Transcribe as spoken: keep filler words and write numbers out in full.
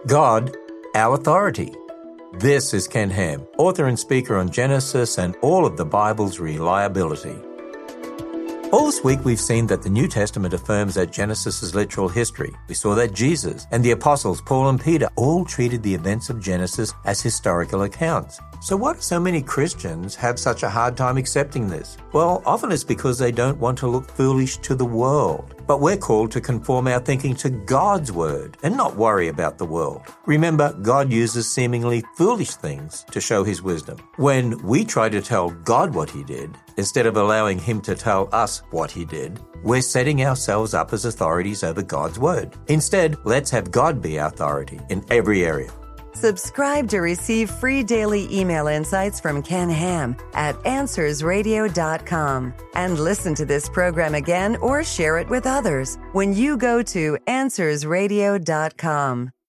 God, our authority. This is Ken Ham, author and speaker on Genesis and all of the Bible's reliability. All this week we've seen that the New Testament affirms that Genesis is literal history. We saw that Jesus and the apostles Paul and Peter all treated the events of Genesis as historical accounts. So why do so many Christians have such a hard time accepting this? Well, often it's because they don't want to look foolish to the world. But we're called to conform our thinking to God's word and not worry about the world. Remember, God uses seemingly foolish things to show his wisdom. When we try to tell God what he did, instead of allowing him to tell us what he did, we're setting ourselves up as authorities over God's word. Instead, let's have God be our authority in every area. Subscribe to receive free daily email insights from Ken Ham at answers radio dot com. And listen to this program again or share it with others when you go to answers radio dot com.